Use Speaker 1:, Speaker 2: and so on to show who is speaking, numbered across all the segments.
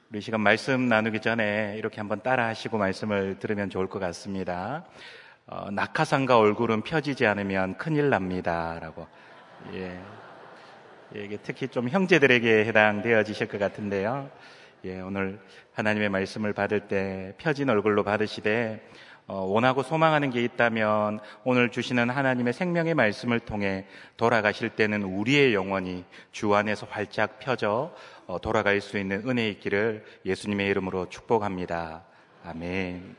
Speaker 1: 우리 이 시간 말씀 나누기 전에 이렇게 한번 따라 하시고 말씀을 들으면 좋을 것 같습니다. 낙하산과 얼굴은 펴지지 않으면 큰일 납니다. 라고. 이게 특히 좀 형제들에게 해당되어지실 것 같은데요. 오늘 하나님의 말씀을 받을 때 펴진 얼굴로 받으시되, 원하고 소망하는 게 있다면 오늘 주시는 하나님의 생명의 말씀을 통해 돌아가실 때는 우리의 영혼이 주 안에서 활짝 펴져 돌아갈 수 있는 은혜 있기를 예수님의 이름으로 축복합니다. 아멘.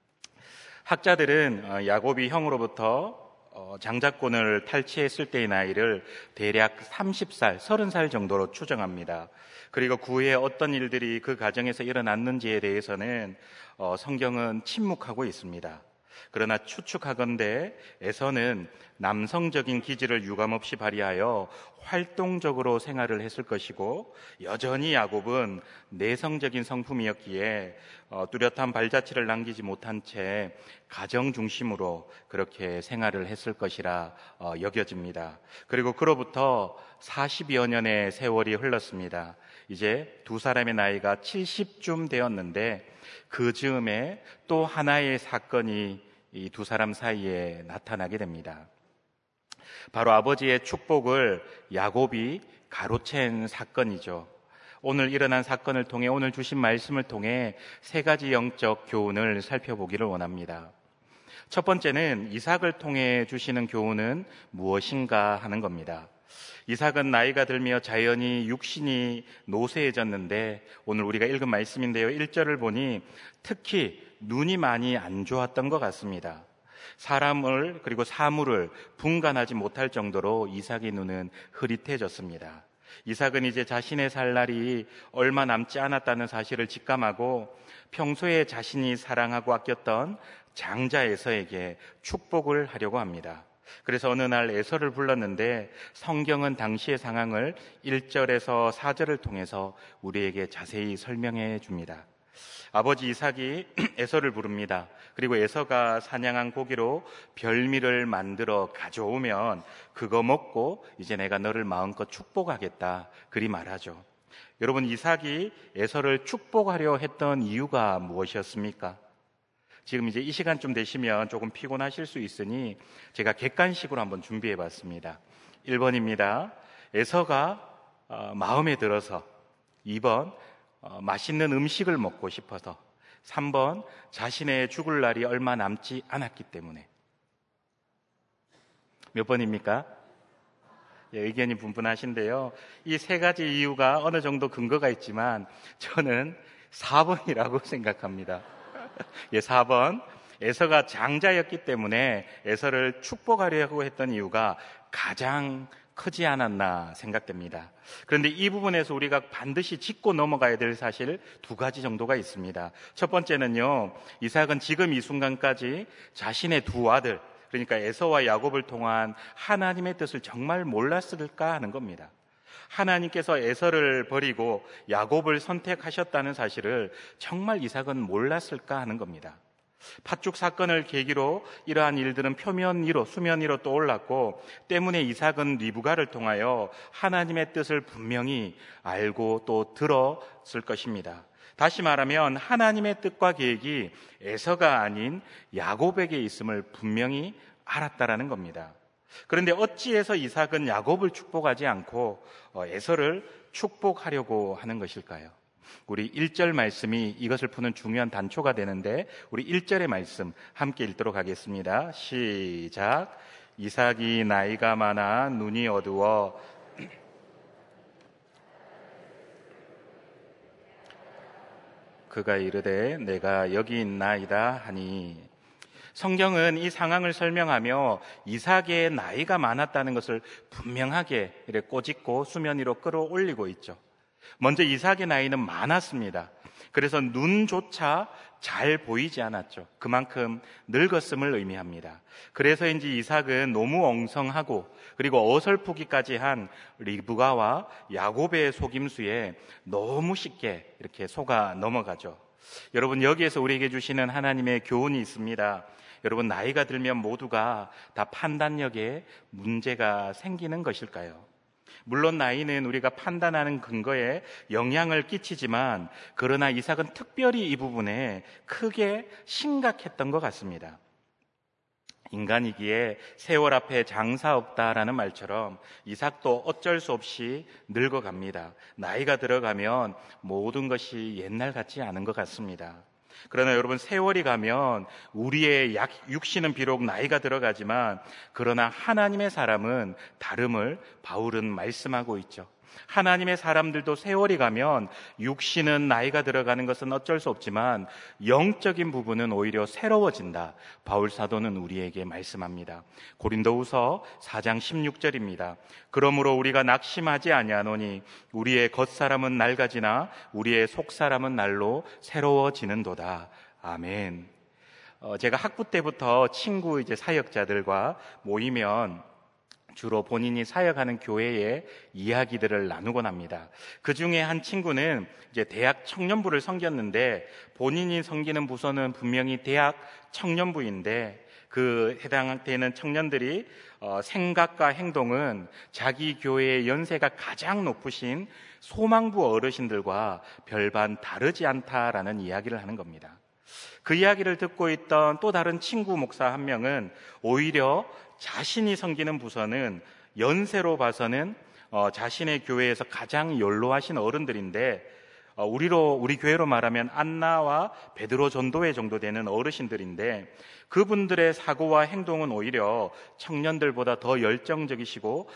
Speaker 1: 학자들은 야곱이 형으로부터 장자권을 탈취했을 때의 나이를 대략 30살, 30살 정도로 추정합니다. 그리고 그 후에 어떤 일들이 그 가정에서 일어났는지에 대해서는 성경은 침묵하고 있습니다. 그러나 추측하건대 에서는 남성적인 기질을 유감없이 발휘하여 활동적으로 생활을 했을 것이고, 여전히 야곱은 내성적인 성품이었기에 뚜렷한 발자취를 남기지 못한 채 가정 중심으로 그렇게 생활을 했을 것이라 여겨집니다. 그리고 그로부터 40여 년의 세월이 흘렀습니다. 이제 두 사람의 나이가 70쯤 되었는데, 그 즈음에 또 하나의 사건이 이 두 사람 사이에 나타나게 됩니다. 바로 아버지의 축복을 야곱이 가로챈 사건이죠. 오늘 일어난 사건을 통해, 오늘 주신 말씀을 통해 세 가지 영적 교훈을 살펴보기를 원합니다. 첫 번째는 이삭을 통해 주시는 교훈은 무엇인가 하는 겁니다. 이삭은 나이가 들며 자연히 육신이 노쇠해졌는데, 오늘 우리가 읽은 말씀인데요, 1절을 보니 특히 눈이 많이 안 좋았던 것 같습니다. 사람을 그리고 사물을 분간하지 못할 정도로 이삭의 눈은 흐릿해졌습니다. 이삭은 이제 자신의 살 날이 얼마 남지 않았다는 사실을 직감하고 평소에 자신이 사랑하고 아꼈던 장자 에서에게 축복을 하려고 합니다. 그래서 어느 날 에서를 불렀는데, 성경은 당시의 상황을 1절에서 4절을 통해서 우리에게 자세히 설명해 줍니다. 아버지 이삭이 에서를 부릅니다. 그리고 에서가 사냥한 고기로 별미를 만들어 가져오면 그거 먹고 이제 내가 너를 마음껏 축복하겠다, 그리 말하죠. 여러분, 이삭이 에서를 축복하려 했던 이유가 무엇이었습니까? 지금 이제 이 시간쯤 되시면 조금 피곤하실 수 있으니 제가 객관식으로 한번 준비해 봤습니다. 1번입니다. 에서가 마음에 들어서. 2번, 맛있는 음식을 먹고 싶어서. 3번, 자신의 죽을 날이 얼마 남지 않았기 때문에. 몇 번입니까? 의견이 분분하신데요. 이 세 가지 이유가 어느 정도 근거가 있지만 저는 4번이라고 생각합니다. 4번, 에서가 장자였기 때문에 에서를 축복하려고 했던 이유가 가장 크지 않았나 생각됩니다. 그런데 이 부분에서 우리가 반드시 짚고 넘어가야 될 사실 두 가지 정도가 있습니다. 첫 번째는요, 이삭은 지금 이 순간까지 자신의 두 아들, 그러니까 에서와 야곱을 통한 하나님의 뜻을 정말 몰랐을까 하는 겁니다. 하나님께서 에서를 버리고 야곱을 선택하셨다는 사실을 정말 이삭은 몰랐을까 하는 겁니다. 팥죽 사건을 계기로 이러한 일들은 표면 위로, 수면 위로 떠올랐고, 때문에 이삭은 리브가를 통하여 하나님의 뜻을 분명히 알고 또 들었을 것입니다. 다시 말하면 하나님의 뜻과 계획이 에서가 아닌 야곱에게 있음을 분명히 알았다라는 겁니다. 그런데 어찌해서 이삭은 야곱을 축복하지 않고 에서를 축복하려고 하는 것일까요? 우리 1절 말씀이 이것을 푸는 중요한 단초가 되는데, 우리 1절의 말씀 함께 읽도록 하겠습니다. 시작. 이삭이 나이가 많아 눈이 어두워 그가 이르되 내가 여기 있나이다 하니. 성경은 이 상황을 설명하며 이삭의 나이가 많았다는 것을 분명하게 이렇게 꼬집고 수면 위로 끌어올리고 있죠. 먼저 이삭의 나이는 많았습니다. 그래서 눈조차 잘 보이지 않았죠. 그만큼 늙었음을 의미합니다. 그래서인지 이삭은 너무 엉성하고 그리고 어설프기까지 한 리브가와 야곱의 속임수에 너무 쉽게 이렇게 속아 넘어가죠. 여러분, 여기에서 우리에게 주시는 하나님의 교훈이 있습니다. 여러분, 나이가 들면 모두가 다 판단력에 문제가 생기는 것일까요? 물론 나이는 우리가 판단하는 근거에 영향을 끼치지만 그러나 이삭은 특별히 이 부분에 크게 심각했던 것 같습니다. 인간이기에 세월 앞에 장사 없다라는 말처럼 이삭도 어쩔 수 없이 늙어갑니다. 나이가 들어가면 모든 것이 옛날 같지 않은 것 같습니다. 그러나 여러분, 세월이 가면 우리의 육신은 비록 나이가 들어가지만 그러나 하나님의 사람은 다름을 바울은 말씀하고 있죠. 하나님의 사람들도 세월이 가면 육신은 나이가 들어가는 것은 어쩔 수 없지만 영적인 부분은 오히려 새로워진다. 바울 사도는 우리에게 말씀합니다. 고린도후서 4장 16절입니다. 그러므로 우리가 낙심하지 아니하노니 우리의 겉사람은 낡아지나 우리의 속사람은 날로 새로워지는도다. 아멘. 제가 학부 때부터 친구 사역자들과 모이면 주로 본인이 사역하는 교회의 이야기들을 나누곤 합니다. 그 중에 한 친구는 대학 청년부를 섬겼는데 본인이 섬기는 부서는 분명히 대학 청년부인데 그 해당되는 청년들이 생각과 행동은 자기 교회의 연세가 가장 높으신 소망부 어르신들과 별반 다르지 않다라는 이야기를 하는 겁니다. 그 이야기를 듣고 있던 또 다른 친구 목사 한 명은 오히려 자신이 섬기는 부서는 연세로 봐서는 자신의 교회에서 가장 연로하신 어른들인데 우리 교회로 말하면 안나와 베드로 전도회 정도 되는 어르신들인데 그분들의 사고와 행동은 오히려 청년들보다 더 열정적이시고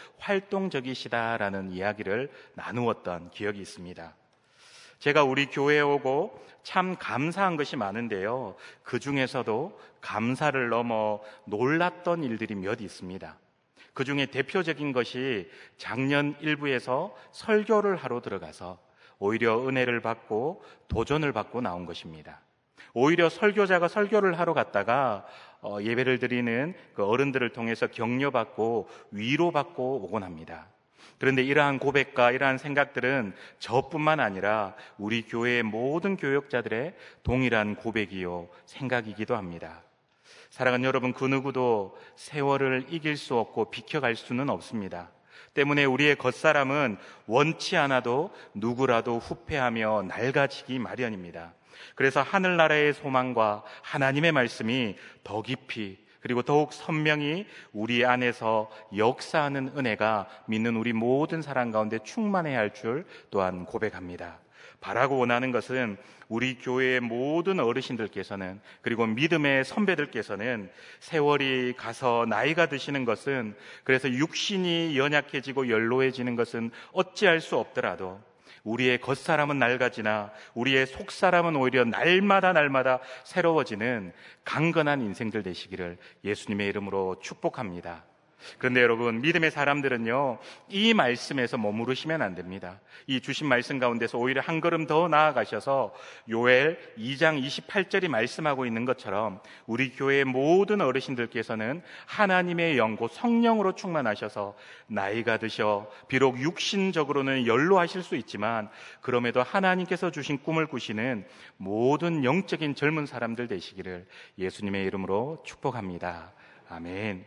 Speaker 1: 활동적이시다라는 이야기를 나누었던 기억이 있습니다. 제가 우리 교회에 오고 참 감사한 것이 많은데요, 그 중에서도 감사를 넘어 놀랐던 일들이 몇 있습니다. 그 중에 대표적인 것이 작년 일부에서 설교를 하러 들어가서 오히려 은혜를 받고 도전을 받고 나온 것입니다. 오히려 설교자가 설교를 하러 갔다가 예배를 드리는 그 어른들을 통해서 격려받고 위로받고 오곤 합니다. 그런데 이러한 고백과 이러한 생각들은 저뿐만 아니라 우리 교회의 모든 교역자들의 동일한 고백이요 생각이기도 합니다. 사랑하는 여러분, 그 누구도 세월을 이길 수 없고 비켜갈 수는 없습니다. 때문에 우리의 겉사람은 원치 않아도 누구라도 후패하며 낡아지기 마련입니다. 그래서 하늘나라의 소망과 하나님의 말씀이 더 깊이 그리고 더욱 선명히 우리 안에서 역사하는 은혜가 믿는 우리 모든 사람 가운데 충만해야 할 줄 또한 고백합니다. 바라고 원하는 것은 우리 교회의 모든 어르신들께서는 그리고 믿음의 선배들께서는 세월이 가서 나이가 드시는 것은, 그래서 육신이 연약해지고 연로해지는 것은 어찌할 수 없더라도 우리의 겉사람은 낡아지나 우리의 속사람은 오히려 날마다 새로워지는 강건한 인생들 되시기를 예수님의 이름으로 축복합니다. 그런데 여러분, 믿음의 사람들은요, 이 말씀에서 머무르시면 안 됩니다. 이 주신 말씀 가운데서 오히려 한 걸음 더 나아가셔서 요엘 2장 28절이 말씀하고 있는 것처럼 우리 교회의 모든 어르신들께서는 하나님의 영, 곧 성령으로 충만하셔서 나이가 드셔 비록 육신적으로는 연로하실 수 있지만 그럼에도 하나님께서 주신 꿈을 꾸시는 모든 영적인 젊은 사람들 되시기를 예수님의 이름으로 축복합니다. 아멘.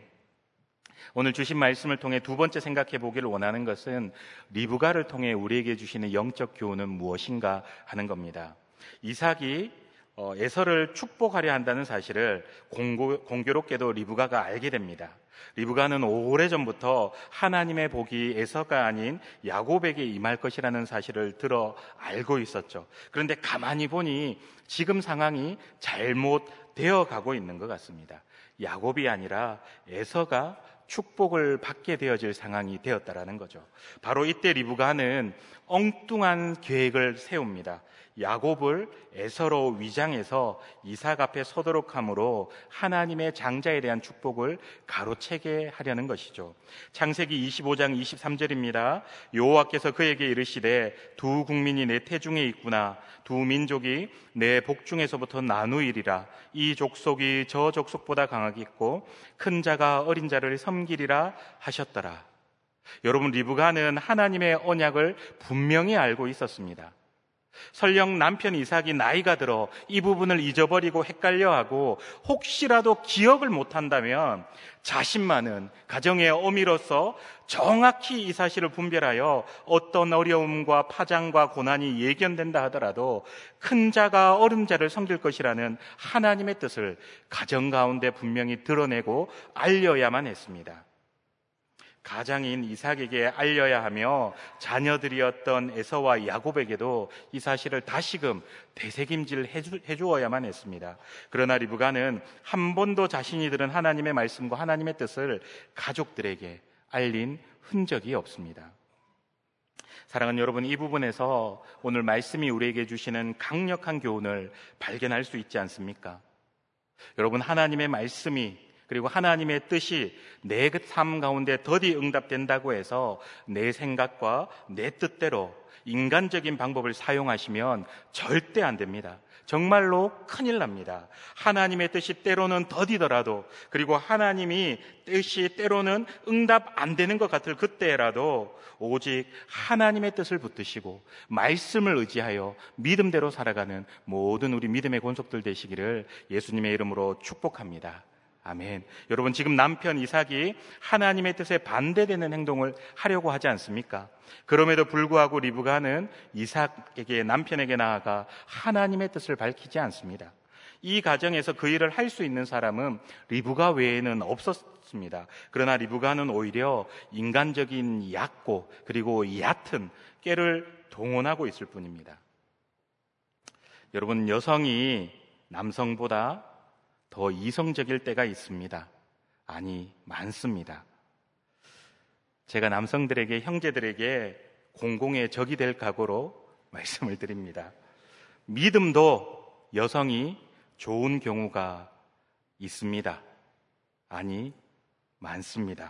Speaker 1: 오늘 주신 말씀을 통해 두 번째 생각해 보기를 원하는 것은 리브가를 통해 우리에게 주시는 영적 교훈은 무엇인가 하는 겁니다. 이삭이 에서를 축복하려 한다는 사실을 공교롭게도 리브가가 알게 됩니다. 리브가는 오래전부터 하나님의 복이 에서가 아닌 야곱에게 임할 것이라는 사실을 들어 알고 있었죠. 그런데 가만히 보니 지금 상황이 잘못되어 가고 있는 것 같습니다. 야곱이 아니라 에서가 축복을 받게 되어질 상황이 되었다라는 거죠. 바로 이때 리브가는 엉뚱한 계획을 세웁니다. 야곱을 에서로 위장해서 이삭 앞에 서도록 함으로 하나님의 장자에 대한 축복을 가로채게 하려는 것이죠. 창세기 25장 23절입니다. 여호와께서 그에게 이르시되 두 국민이 내 태중에 있구나. 두 민족이 내 복중에서부터 나누이리라. 이 족속이 저 족속보다 강하겠고 큰 자가 어린 자를 섬기리라 하셨더라. 여러분, 리브가는 하나님의 언약을 분명히 알고 있었습니다. 설령 남편 이삭이 나이가 들어 이 부분을 잊어버리고 헷갈려하고 혹시라도 기억을 못한다면 자신만은 가정의 어미로서 정확히 이 사실을 분별하여 어떤 어려움과 파장과 고난이 예견된다 하더라도 큰 자가 어린 자를 섬길 것이라는 하나님의 뜻을 가정 가운데 분명히 드러내고 알려야만 했습니다. 가장인 이삭에게 알려야 하며 자녀들이었던 에서와 야곱에게도 이 사실을 다시금 되새김질 해주어야만 했습니다. 그러나 리브가는 한 번도 자신이 들은 하나님의 말씀과 하나님의 뜻을 가족들에게 알린 흔적이 없습니다. 사랑하는 여러분, 이 부분에서 오늘 말씀이 우리에게 주시는 강력한 교훈을 발견할 수 있지 않습니까? 여러분, 하나님의 말씀이 그리고 하나님의 뜻이 내 삶 가운데 더디 응답된다고 해서 내 생각과 내 뜻대로 인간적인 방법을 사용하시면 절대 안 됩니다. 정말로 큰일 납니다. 하나님의 뜻이 때로는 더디더라도, 그리고 하나님이 뜻이 때로는 응답 안 되는 것 같을 그때라도 오직 하나님의 뜻을 붙드시고 말씀을 의지하여 믿음대로 살아가는 모든 우리 믿음의 권속들 되시기를 예수님의 이름으로 축복합니다. 아멘. 여러분, 지금 남편 이삭이 하나님의 뜻에 반대되는 행동을 하려고 하지 않습니까? 그럼에도 불구하고 리브가는 이삭에게, 남편에게 나아가 하나님의 뜻을 밝히지 않습니다. 이 가정에서 그 일을 할 수 있는 사람은 리브가 외에는 없었습니다. 그러나 리브가는 오히려 인간적인 얕고 그리고 얕은 꾀를 동원하고 있을 뿐입니다. 여러분, 여성이 남성보다 더 이성적일 때가 있습니다. 아니, 많습니다. 제가 남성들에게, 형제들에게 공공의 적이 될 각오로 말씀을 드립니다. 믿음도 여성이 좋은 경우가 있습니다. 아니, 많습니다.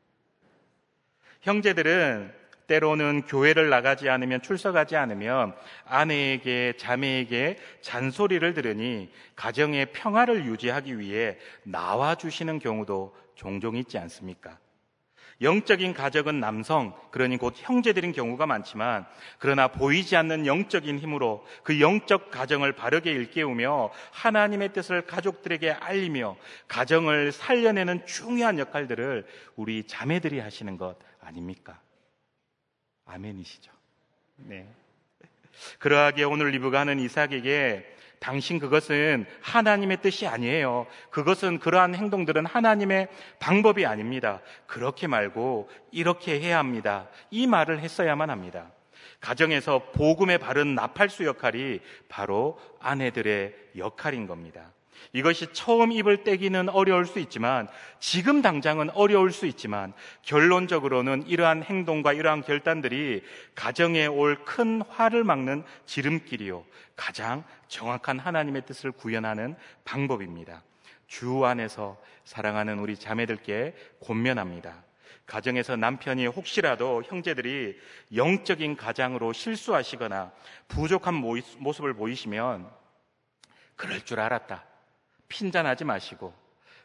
Speaker 1: 형제들은 때로는 교회를 나가지 않으면, 출석하지 않으면 아내에게, 자매에게 잔소리를 들으니 가정의 평화를 유지하기 위해 나와주시는 경우도 종종 있지 않습니까? 영적인 가족은 남성, 그러니 곧 형제들인 경우가 많지만, 그러나 보이지 않는 영적인 힘으로 그 영적 가정을 바르게 일깨우며 하나님의 뜻을 가족들에게 알리며 가정을 살려내는 중요한 역할들을 우리 자매들이 하시는 것 아닙니까? 아멘이시죠? 네. 그러하기에 오늘 리브가는 이삭에게 당신 그것은 하나님의 뜻이 아니에요. 그것은, 그러한 행동들은 하나님의 방법이 아닙니다. 그렇게 말고 이렇게 해야 합니다. 이 말을 했어야만 합니다. 가정에서 복음의 바른 나팔수 역할이 바로 아내들의 역할인 겁니다. 이것이 처음 입을 떼기는 어려울 수 있지만, 지금 당장은 어려울 수 있지만, 결론적으로는 이러한 행동과 이러한 결단들이 가정에 올 큰 화를 막는 지름길이요, 가장 정확한 하나님의 뜻을 구현하는 방법입니다. 주 안에서 사랑하는 우리 자매들께 권면합니다. 가정에서 남편이 혹시라도, 형제들이 영적인 가장으로 실수하시거나 부족한 모습을 보이시면 그럴 줄 알았다, 핀잔하지 마시고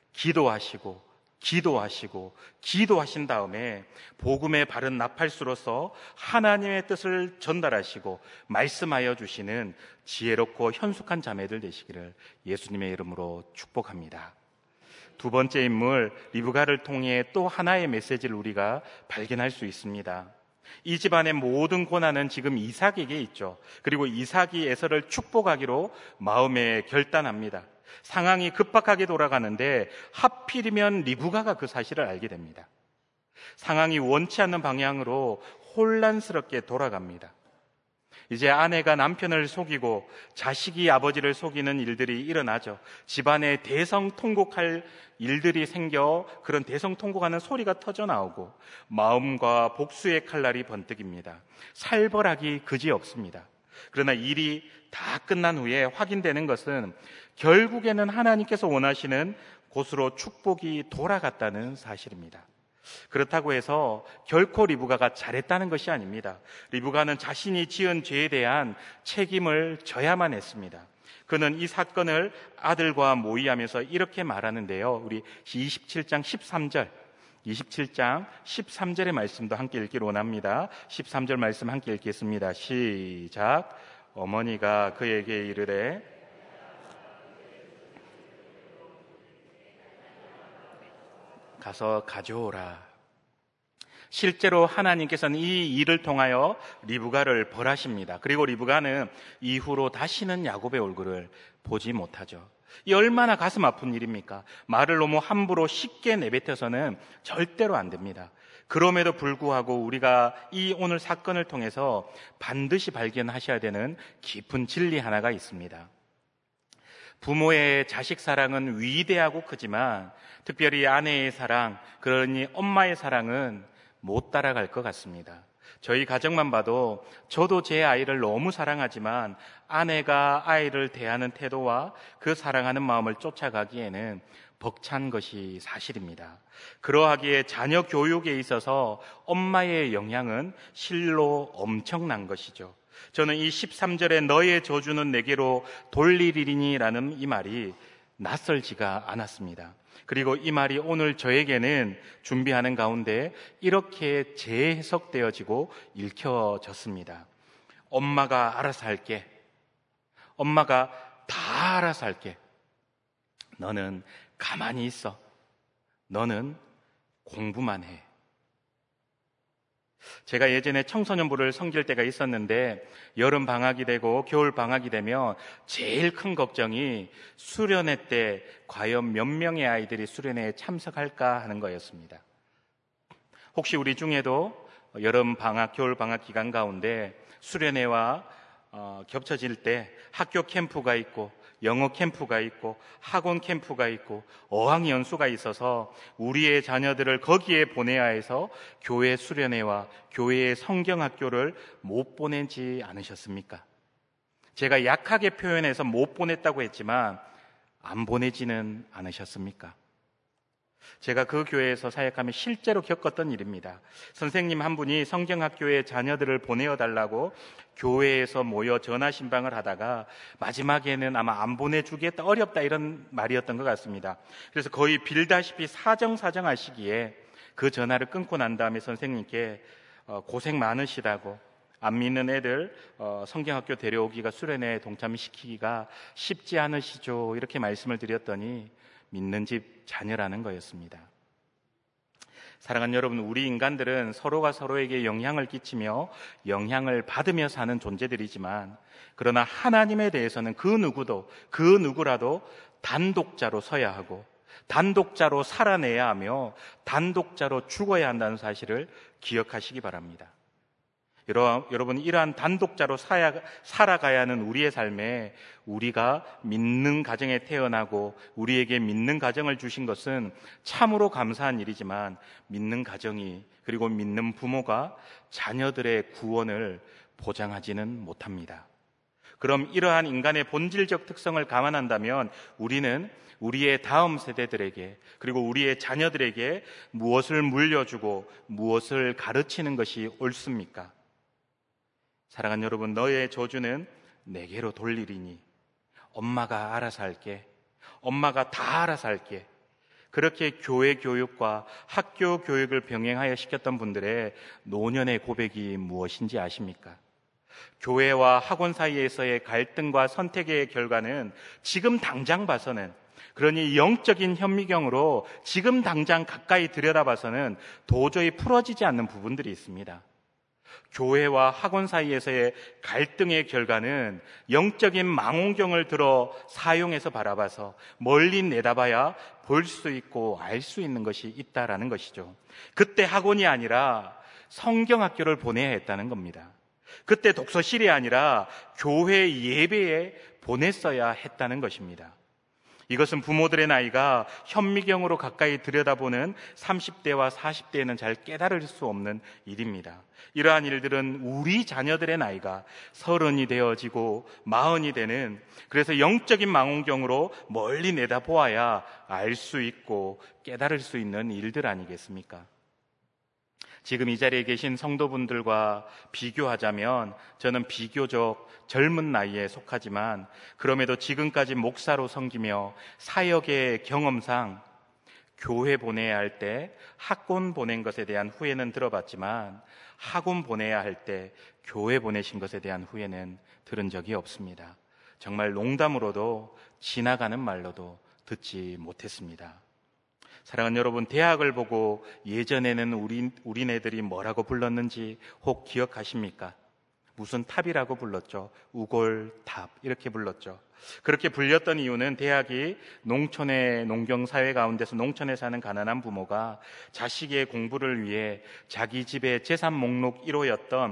Speaker 1: 기도하신 다음에 복음의 바른 나팔수로서 하나님의 뜻을 전달하시고 말씀하여 주시는 지혜롭고 현숙한 자매들 되시기를 예수님의 이름으로 축복합니다. 두 번째 인물 리브가를 통해 또 하나의 메시지를 우리가 발견할 수 있습니다. 이 집안의 모든 고난은 지금 이삭에게 있죠. 그리고 이삭이 에서를 축복하기로 마음에 결단합니다. 상황이 급박하게 돌아가는데 하필이면 리브가가 그 사실을 알게 됩니다. 상황이 원치 않는 방향으로 혼란스럽게 돌아갑니다. 이제 아내가 남편을 속이고 자식이 아버지를 속이는 일들이 일어나죠. 집안에 대성통곡할 일들이 생겨 그런 대성통곡하는 소리가 터져 나오고 마음과 복수의 칼날이 번뜩입니다. 살벌하기 그지없습니다. 그러나 일이 다 끝난 후에 확인되는 것은 결국에는 하나님께서 원하시는 곳으로 축복이 돌아갔다는 사실입니다. 그렇다고 해서 결코 리브가가 잘했다는 것이 아닙니다. 리브가는 자신이 지은 죄에 대한 책임을 져야만 했습니다. 그는 이 사건을 아들과 모의하면서 이렇게 말하는데요. 우리 27장 13절의 말씀도 함께 읽기를 원합니다. 13절 말씀 함께 읽겠습니다. 시작. 어머니가 그에게 이르되 가서 가져오라. 실제로 하나님께서는 이 일을 통하여 리브가를 벌하십니다. 그리고 리브가는 이후로 다시는 야곱의 얼굴을 보지 못하죠. 이 얼마나 가슴 아픈 일입니까? 말을 너무 함부로 쉽게 내뱉어서는 절대로 안 됩니다. 그럼에도 불구하고 우리가 이 오늘 사건을 통해서 반드시 발견하셔야 되는 깊은 진리 하나가 있습니다. 부모의 자식 사랑은 위대하고 크지만 특별히 아내의 사랑, 그러니 엄마의 사랑은 못 따라갈 것 같습니다. 저희 가정만 봐도 저도 제 아이를 너무 사랑하지만 아내가 아이를 대하는 태도와 그 사랑하는 마음을 쫓아가기에는 벅찬 것이 사실입니다. 그러하기에 자녀 교육에 있어서 엄마의 영향은 실로 엄청난 것이죠. 저는 이 13절에 너의 저주는 내게로 돌리리니라는 이 말이 낯설지가 않았습니다. 그리고 이 말이 오늘 저에게는 준비하는 가운데 이렇게 재해석되어지고 읽혀졌습니다. 엄마가 알아서 할게. 엄마가 다 알아서 할게. 너는 가만히 있어. 너는 공부만 해. 제가 예전에 청소년부를 섬길 때가 있었는데 여름 방학이 되고 겨울 방학이 되면 제일 큰 걱정이 수련회 때 과연 몇 명의 아이들이 수련회에 참석할까 하는 거였습니다. 혹시 우리 중에도 여름 방학, 겨울 방학 기간 가운데 수련회와 겹쳐질 때 학교 캠프가 있고 영어 캠프가 있고 학원 캠프가 있고 어학연수가 있어서 우리의 자녀들을 거기에 보내야 해서 교회 수련회와 교회의 성경학교를 못 보내지 않으셨습니까? 제가 약하게 표현해서 못 보냈다고 했지만 안 보내지는 않으셨습니까? 제가 그 교회에서 사역하며 실제로 겪었던 일입니다. 선생님 한 분이 성경학교에 자녀들을 보내어달라고 교회에서 모여 전화신방을 하다가 마지막에는 아마 안 보내주겠다, 어렵다 이런 말이었던 것 같습니다. 그래서 거의 빌다시피 사정하시기에 그 전화를 끊고 난 다음에 선생님께 고생 많으시다고, 안 믿는 애들 성경학교 데려오기가, 수련회에 동참시키기가 쉽지 않으시죠, 이렇게 말씀을 드렸더니 믿는 집 자녀라는 거였습니다. 사랑하는 여러분, 우리 인간들은 서로가 서로에게 영향을 끼치며 영향을 받으며 사는 존재들이지만, 그러나 하나님에 대해서는 그 누구라도 단독자로 서야 하고 단독자로 살아내야 하며 단독자로 죽어야 한다는 사실을 기억하시기 바랍니다. 여러분, 이러한 단독자로 살아가야 하는 우리의 삶에 우리가 믿는 가정에 태어나고 우리에게 믿는 가정을 주신 것은 참으로 감사한 일이지만, 믿는 가정이, 그리고 믿는 부모가 자녀들의 구원을 보장하지는 못합니다. 그럼 이러한 인간의 본질적 특성을 감안한다면 우리는 우리의 다음 세대들에게, 그리고 우리의 자녀들에게 무엇을 물려주고 무엇을 가르치는 것이 옳습니까? 사랑하는 여러분, 너의 저주는 내게로 돌리리니 엄마가 알아서 할게. 엄마가 다 알아서 할게. 그렇게 교회 교육과 학교 교육을 병행하여 시켰던 분들의 노년의 고백이 무엇인지 아십니까? 교회와 학원 사이에서의 갈등과 선택의 결과는 지금 당장 봐서는, 그러니 영적인 현미경으로 지금 당장 가까이 들여다봐서는 도저히 풀어지지 않는 부분들이 있습니다. 교회와 학원 사이에서의 갈등의 결과는 영적인 망원경을 들어 사용해서 바라봐서 멀리 내다봐야 볼 수 있고 알 수 있는 것이 있다라는 것이죠. 그때 학원이 아니라 성경학교를 보내야 했다는 겁니다. 그때 독서실이 아니라 교회 예배에 보냈어야 했다는 것입니다. 이것은 부모들의 나이가 현미경으로 가까이 들여다보는 30대와 40대에는 잘 깨달을 수 없는 일입니다. 이러한 일들은 우리 자녀들의 나이가 30이 되어지고 40이 되는, 그래서 영적인 망원경으로 멀리 내다보아야 알 수 있고 깨달을 수 있는 일들 아니겠습니까? 지금 이 자리에 계신 성도분들과 비교하자면 저는 비교적 젊은 나이에 속하지만, 그럼에도 지금까지 목사로 섬기며 사역의 경험상 교회 보내야 할 때 학원 보낸 것에 대한 후회는 들어봤지만 학원 보내야 할 때 교회 보내신 것에 대한 후회는 들은 적이 없습니다. 정말 농담으로도 지나가는 말로도 듣지 못했습니다. 사랑하는 여러분, 대학을 보고 예전에는 우리네들이 뭐라고 불렀는지 혹 기억하십니까? 무슨 탑이라고 불렀죠? 우골탑 이렇게 불렀죠. 그렇게 불렸던 이유는 대학이 농촌의 농경사회 가운데서 농촌에 사는 가난한 부모가 자식의 공부를 위해 자기 집의 재산 목록 1호였던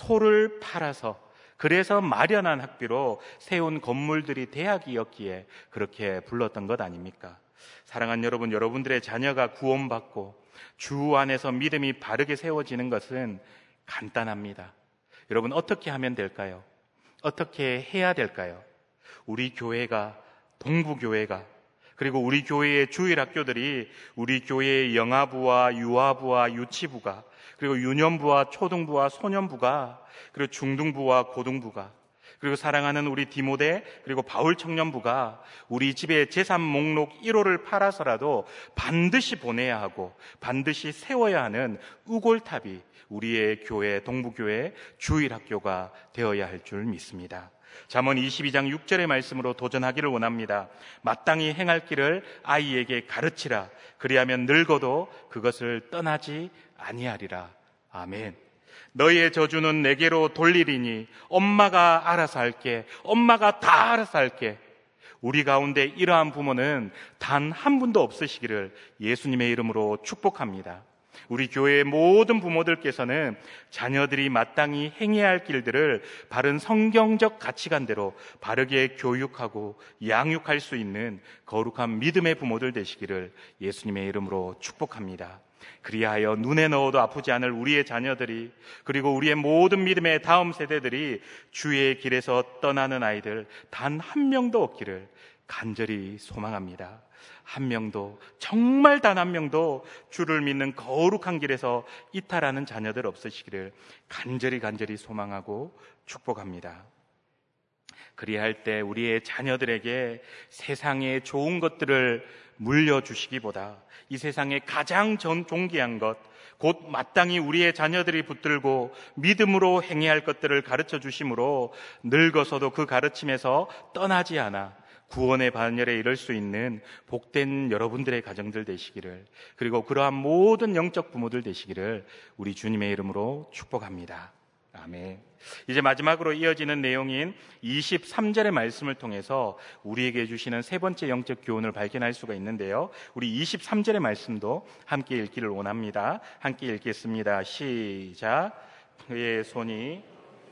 Speaker 1: 소를 팔아서 그래서 마련한 학비로 세운 건물들이 대학이었기에 그렇게 불렀던 것 아닙니까? 사랑하는 여러분, 여러분들의 자녀가 구원받고 주 안에서 믿음이 바르게 세워지는 것은 간단합니다. 여러분, 어떻게 하면 될까요? 어떻게 해야 될까요? 우리 교회가, 동부교회가, 그리고 우리 교회의 주일학교들이 우리 교회의 영아부와 유아부와 유치부가, 그리고 유년부와 초등부와 소년부가, 그리고 중등부와 고등부가, 그리고 사랑하는 우리 디모데, 그리고 바울 청년부가 우리 집의 재산 목록 1호를 팔아서라도 반드시 보내야 하고 반드시 세워야 하는 우골탑이 우리의 교회, 동부교회 주일학교가 되어야 할 줄 믿습니다. 잠언 22장 6절의 말씀으로 도전하기를 원합니다. 마땅히 행할 길을 아이에게 가르치라. 그리하면 늙어도 그것을 떠나지 아니하리라. 아멘. 너희의 저주는 내게로 돌리리니 엄마가 알아서 할게. 엄마가 다 알아서 할게. 우리 가운데 이러한 부모는 단 한 분도 없으시기를 예수님의 이름으로 축복합니다. 우리 교회의 모든 부모들께서는 자녀들이 마땅히 행해야 할 길들을 바른 성경적 가치관대로 바르게 교육하고 양육할 수 있는 거룩한 믿음의 부모들 되시기를 예수님의 이름으로 축복합니다. 그리하여 눈에 넣어도 아프지 않을 우리의 자녀들이, 그리고 우리의 모든 믿음의 다음 세대들이 주의 길에서 떠나는 아이들 단 한 명도 없기를 간절히 소망합니다. 한 명도, 정말 단 한 명도 주를 믿는 거룩한 길에서 이탈하는 자녀들 없으시기를 간절히 소망하고 축복합니다. 그리할 때 우리의 자녀들에게 세상의 좋은 것들을 물려주시기보다 이 세상의 가장 존귀한 것, 곧 마땅히 우리의 자녀들이 붙들고 믿음으로 행해야 할 것들을 가르쳐 주심으로 늙어서도 그 가르침에서 떠나지 않아 구원의 반열에 이를 수 있는 복된 여러분들의 가정들 되시기를, 그리고 그러한 모든 영적 부모들 되시기를 우리 주님의 이름으로 축복합니다. 아멘. 이제 마지막으로 이어지는 내용인 23절의 말씀을 통해서 우리에게 주시는 세 번째 영적 교훈을 발견할 수가 있는데요, 우리 23절의 말씀도 함께 읽기를 원합니다. 함께 읽겠습니다. 시작. 그의 손이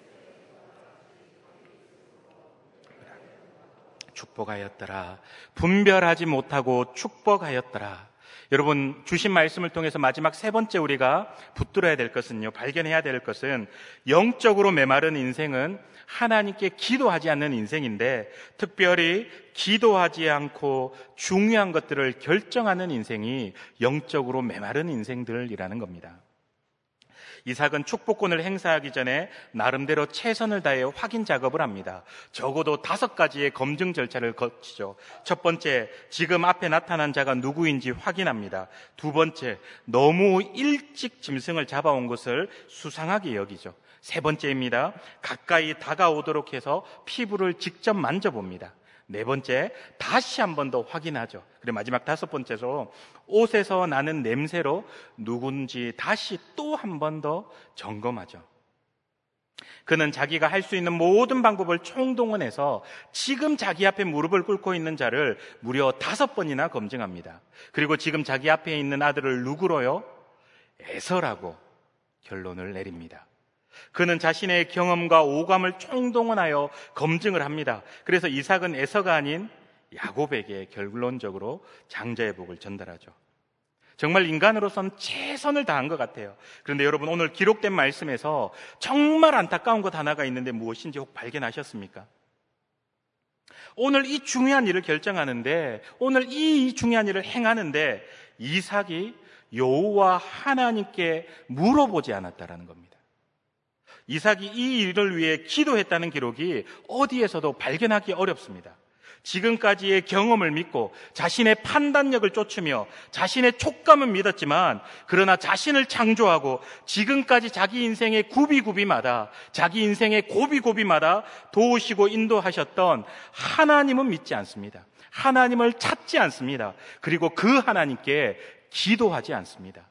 Speaker 1: 축복하였더라. 분별하지 못하고 축복하였더라. 여러분, 주신 말씀을 통해서 마지막 세 번째 우리가 붙들어야 될 것은요, 발견해야 될 것은 영적으로 메마른 인생은 하나님께 기도하지 않는 인생인데, 특별히 기도하지 않고 중요한 것들을 결정하는 인생이 영적으로 메마른 인생들이라는 겁니다. 이삭은 축복권을 행사하기 전에 나름대로 최선을 다해 확인 작업을 합니다. 적어도 5가지의 검증 절차를 거치죠. 첫 번째, 지금 앞에 나타난 자가 누구인지 확인합니다. 두 번째, 너무 일찍 짐승을 잡아온 것을 수상하게 여기죠. 세 번째입니다. 가까이 다가오도록 해서 피부를 직접 만져봅니다. 네 번째, 다시 한 번 더 확인하죠. 그리고 마지막 5번째로 옷에서 나는 냄새로 누군지 다시 또 한 번 더 점검하죠. 그는 자기가 할 수 있는 모든 방법을 총동원해서 지금 자기 앞에 무릎을 꿇고 있는 자를 무려 5번이나 검증합니다. 그리고 지금 자기 앞에 있는 아들을 누구로요? 에서라고 결론을 내립니다. 그는 자신의 경험과 오감을 총동원하여 검증을 합니다. 그래서 이삭은 에서가 아닌 야곱에게 결론적으로 장자의 복을 전달하죠. 정말 인간으로선 최선을 다한 것 같아요. 그런데 여러분, 오늘 기록된 말씀에서 정말 안타까운 것 하나가 있는데 무엇인지 혹 발견하셨습니까? 오늘 이 중요한 일을 결정하는데, 오늘 이 중요한 일을 행하는데 이삭이 여호와 하나님께 물어보지 않았다라는 겁니다. 이삭이 이 일을 위해 기도했다는 기록이 어디에서도 발견하기 어렵습니다. 지금까지의 경험을 믿고 자신의 판단력을 쫓으며 자신의 촉감은 믿었지만, 그러나 자신을 창조하고 지금까지 자기 인생의 구비구비마다, 자기 인생의 고비고비마다 도우시고 인도하셨던 하나님은 믿지 않습니다. 하나님을 찾지 않습니다. 그리고 그 하나님께 기도하지 않습니다.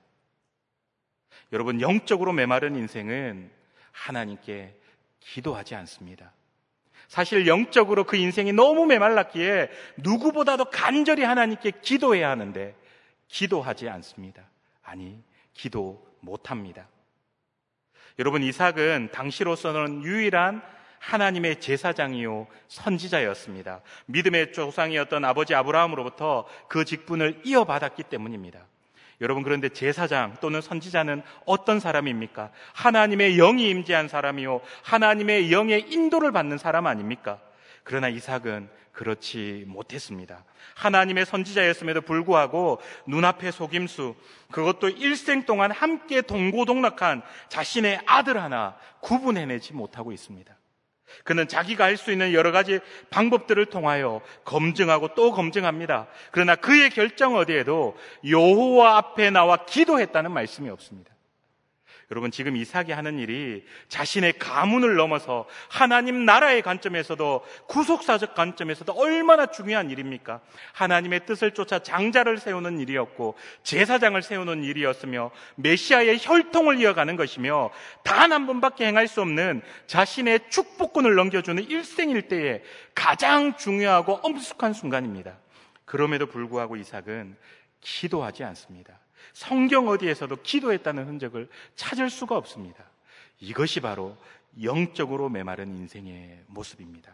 Speaker 1: 여러분, 영적으로 메마른 인생은 하나님께 기도하지 않습니다. 사실 영적으로 그 인생이 너무 메말랐기에 누구보다도 간절히 하나님께 기도해야 하는데 기도하지 않습니다. 아니, 기도 못합니다. 여러분, 이삭은 당시로서는 유일한 하나님의 제사장이요 선지자였습니다. 믿음의 조상이었던 아버지 아브라함으로부터 그 직분을 이어받았기 때문입니다. 여러분, 그런데 제사장 또는 선지자는 어떤 사람입니까? 하나님의 영이 임재한 사람이요, 하나님의 영의 인도를 받는 사람 아닙니까? 그러나 이삭은 그렇지 못했습니다. 하나님의 선지자였음에도 불구하고 눈앞의 속임수, 그것도 일생 동안 함께 동고동락한 자신의 아들 하나 구분해내지 못하고 있습니다. 그는 자기가 할 수 있는 여러 가지 방법들을 통하여 검증하고 또 검증합니다. 그러나 그의 결정 어디에도 여호와 앞에 나와 기도했다는 말씀이 없습니다. 여러분, 지금 이삭이 하는 일이 자신의 가문을 넘어서 하나님 나라의 관점에서도, 구속사적 관점에서도 얼마나 중요한 일입니까? 하나님의 뜻을 쫓아 장자를 세우는 일이었고 제사장을 세우는 일이었으며 메시아의 혈통을 이어가는 것이며 단 한 번밖에 행할 수 없는 자신의 축복권을 넘겨주는 일생일대의 가장 중요하고 엄숙한 순간입니다. 그럼에도 불구하고 이삭은 기도하지 않습니다. 성경 어디에서도 기도했다는 흔적을 찾을 수가 없습니다. 이것이 바로 영적으로 메마른 인생의 모습입니다.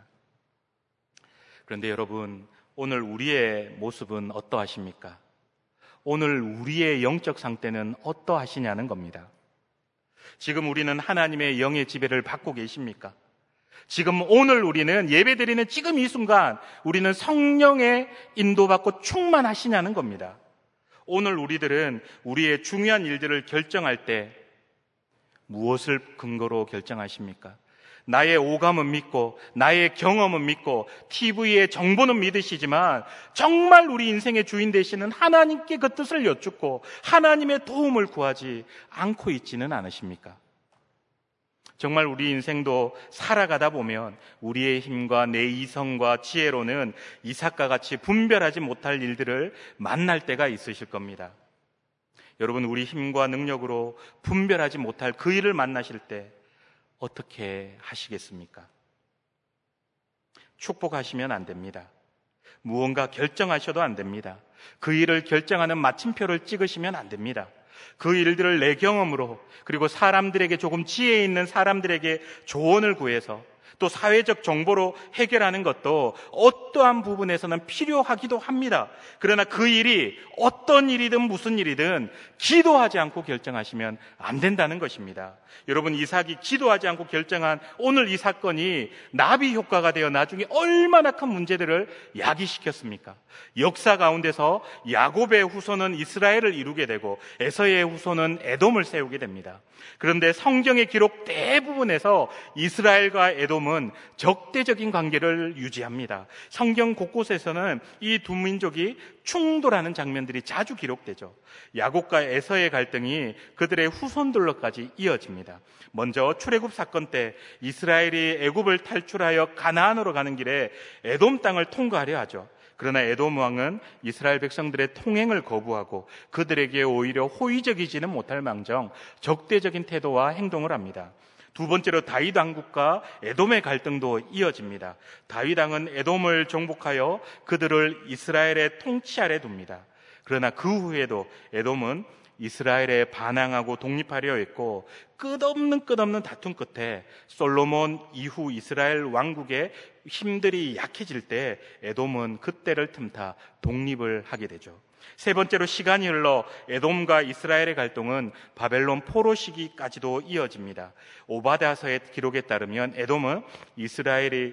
Speaker 1: 그런데 여러분, 오늘 우리의 모습은 어떠하십니까? 오늘 우리의 영적 상태는 어떠하시냐는 겁니다. 지금 우리는 하나님의 영의 지배를 받고 계십니까? 지금 오늘 우리는 예배드리는 지금 이 순간 우리는 성령의 인도받고 충만하시냐는 겁니다. 오늘 우리들은 우리의 중요한 일들을 결정할 때 무엇을 근거로 결정하십니까? 나의 오감은 믿고 나의 경험은 믿고 TV의 정보는 믿으시지만 정말 우리 인생의 주인 되시는 하나님께 그 뜻을 여쭙고 하나님의 도움을 구하지 않고 있지는 않으십니까? 정말 우리 인생도 살아가다 보면 우리의 힘과 내 이성과 지혜로는 이삭과 같이 분별하지 못할 일들을 만날 때가 있으실 겁니다. 여러분, 우리 힘과 능력으로 분별하지 못할 그 일을 만나실 때 어떻게 하시겠습니까? 축복하시면 안 됩니다. 무언가 결정하셔도 안 됩니다. 그 일을 결정하는 마침표를 찍으시면 안 됩니다. 그 일들을 내 경험으로, 그리고 사람들에게, 조금 지혜 있는 사람들에게 조언을 구해서 또 사회적 정보로 해결하는 것도 어떠한 부분에서는 필요하기도 합니다. 그러나 그 일이 어떤 일이든 무슨 일이든 기도하지 않고 결정하시면 안 된다는 것입니다. 여러분, 이삭이 기도하지 않고 결정한 오늘 이 사건이 나비 효과가 되어 나중에 얼마나 큰 문제들을 야기시켰습니까? 역사 가운데서 야곱의 후손은 이스라엘을 이루게 되고 에서의 후손은 에돔을 세우게 됩니다. 그런데 성경의 기록 대부분에서 이스라엘과 에돔은 적대적인 관계를 유지합니다. 성경 곳곳에서는 이 두 민족이 충돌하는 장면들이 자주 기록되죠. 야곱과 에서의 갈등이 그들의 후손들로까지 이어집니다. 먼저 출애굽 사건 때 이스라엘이 애굽을 탈출하여 가나안으로 가는 길에 에돔 땅을 통과하려 하죠. 그러나 에돔 왕은 이스라엘 백성들의 통행을 거부하고 그들에게 오히려 호의적이지는 못할 망정 적대적인 태도와 행동을 합니다. 두 번째로 다윗 왕국과 에돔의 갈등도 이어집니다. 다윗 왕은 에돔을 정복하여 그들을 이스라엘의 통치 아래 둡니다. 그러나 그 후에도 에돔은 이스라엘에 반항하고 독립하려 했고 끝없는 다툼 끝에 솔로몬 이후 이스라엘 왕국의 힘들이 약해질 때 에돔은 그때를 틈타 독립을 하게 되죠. 세 번째로 시간이 흘러 에돔과 이스라엘의 갈등은 바벨론 포로 시기까지도 이어집니다. 오바댜서의 기록에 따르면 에돔은 이스라엘이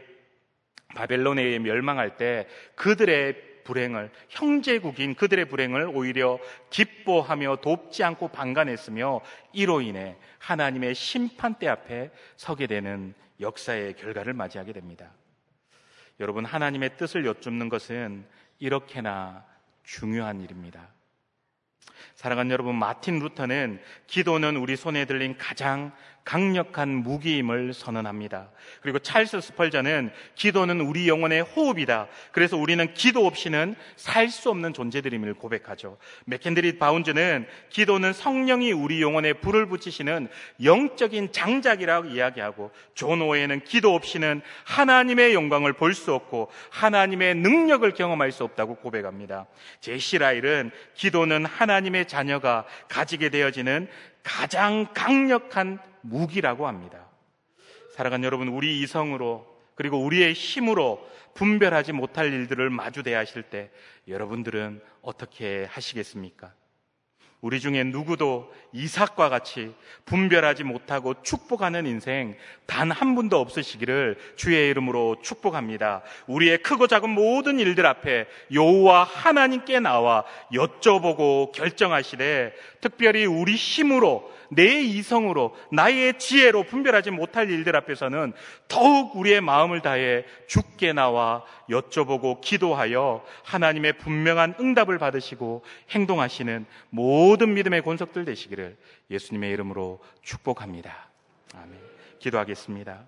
Speaker 1: 바벨론에 의해 멸망할 때 그들의 불행을, 형제국인 그들의 불행을 오히려 기뻐하며 돕지 않고 방관했으며 이로 인해 하나님의 심판대 앞에 서게 되는 역사의 결과를 맞이하게 됩니다. 여러분, 하나님의 뜻을 여쭙는 것은 이렇게나 중요한 일입니다. 사랑하는 여러분, 마틴 루터는 기도는 우리 손에 들린 가장 강력한 무기임을 선언합니다. 그리고 찰스 스펄전은 기도는 우리 영혼의 호흡이다. 그래서 우리는 기도 없이는 살 수 없는 존재들임을 고백하죠. 맥켄드리 바운즈는 기도는 성령이 우리 영혼에 불을 붙이시는 영적인 장작이라고 이야기하고, 존 오웨는 기도 없이는 하나님의 영광을 볼 수 없고 하나님의 능력을 경험할 수 없다고 고백합니다. 제시 라일은 기도는 하나님의 자녀가 가지게 되어지는 가장 강력한 무기라고 합니다. 사랑하는 여러분, 우리 이성으로 그리고 우리의 힘으로 분별하지 못할 일들을 마주 대하실 때 여러분들은 어떻게 하시겠습니까? 우리 중에 누구도 이삭과 같이 분별하지 못하고 축복하는 인생 단 한 분도 없으시기를 주의 이름으로 축복합니다. 우리의 크고 작은 모든 일들 앞에 여호와 하나님께 나와 여쭤보고 결정하시되, 특별히 우리 힘으로, 내 이성으로, 나의 지혜로 분별하지 못할 일들 앞에서는 더욱 우리의 마음을 다해 주께 나와 여쭤보고 기도하여 하나님의 분명한 응답을 받으시고 행동하시는 모든 믿음의 권속들 되시기를 예수님의 이름으로 축복합니다. 아멘. 기도하겠습니다.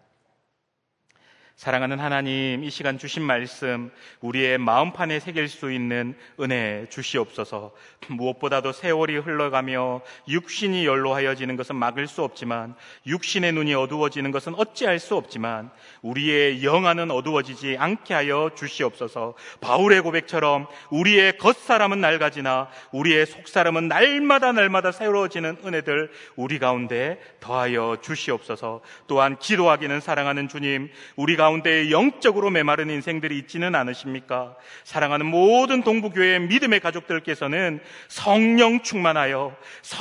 Speaker 1: 사랑하는 하나님, 이 시간 주신 말씀 우리의 마음판에 새길 수 있는 은혜 주시옵소서. 무엇보다도 세월이 흘러가며 육신이 연로하여지는 것은 막을 수 없지만, 육신의 눈이 어두워지는 것은 어찌할 수 없지만 우리의 영안은 어두워지지 않게 하여 주시옵소서. 바울의 고백처럼 우리의 겉사람은 낡아지나 우리의 속사람은 날마다 새로워지는 은혜들 우리 가운데 더하여 주시옵소서. 또한 기도하기는 사랑하는 주님, 우리 가운데 영적으로 메마른 인생들이 있지는 않으십니까? 사랑하는 모든 동부교회 믿음의 가족들께서는 성령 충만하여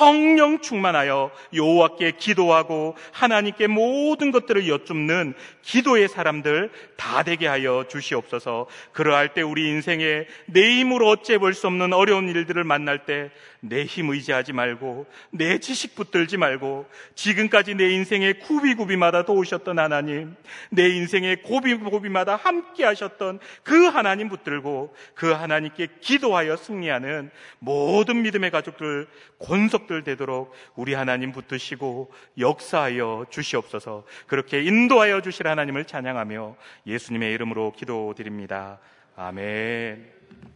Speaker 1: 여호와께 기도하고 하나님께 모든 것들을 여쭙는 기도의 사람들 다 되게 하여 주시옵소서. 그러할 때 우리 인생에 내 힘으로 어째 볼 수 없는 어려운 일들을 만날 때 내 힘 의지하지 말고, 내 지식 붙들지 말고, 지금까지 내 인생의 구비구비마다 도우셨던 하나님, 내 인생의 고비고비마다 함께 하셨던 그 하나님 붙들고 그 하나님께 기도하여 승리하는 모든 믿음의 가족들, 권속들 되도록 우리 하나님 붙드시고 역사하여 주시옵소서. 그렇게 인도하여 주실 하나님을 찬양하며 예수님의 이름으로 기도드립니다. 아멘.